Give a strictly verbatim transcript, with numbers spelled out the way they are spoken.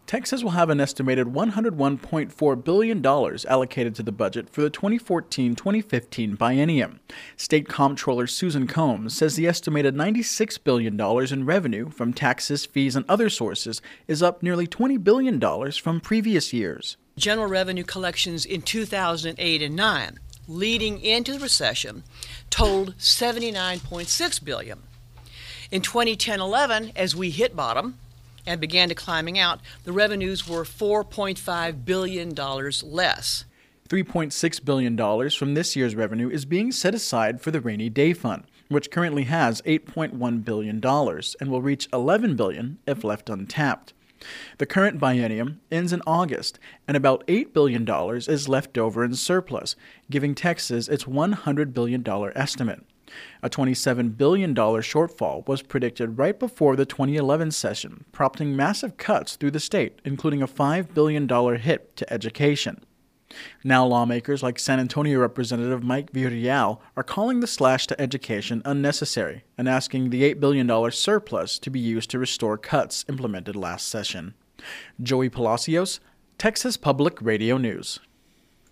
Texas will have an estimated one hundred one point four billion dollars allocated to the budget for the twenty fourteen twenty fifteen biennium. State Comptroller Susan Combs says the estimated ninety-six billion dollars in revenue from taxes, fees, and other sources is up nearly twenty billion dollars from previous years. General revenue collections in two thousand eight and nine, leading into the recession, totaled seventy-nine point six billion dollars. In twenty ten eleven, as we hit bottom and began to climbing out, the revenues were four point five billion dollars less. three point six billion dollars from this year's revenue is being set aside for the Rainy Day Fund, which currently has eight point one billion dollars and will reach eleven billion dollars if left untapped. The current biennium ends in August, and about eight billion dollars is left over in surplus, giving Texas its one hundred billion dollars estimate. A twenty-seven billion dollars shortfall was predicted right before the twenty eleven session, prompting massive cuts through the state, including a five billion dollars hit to education. Now lawmakers like San Antonio Representative Mike Villarreal are calling the slash to education unnecessary and asking the eight billion dollars surplus to be used to restore cuts implemented last session. Joey Palacios, Texas Public Radio News.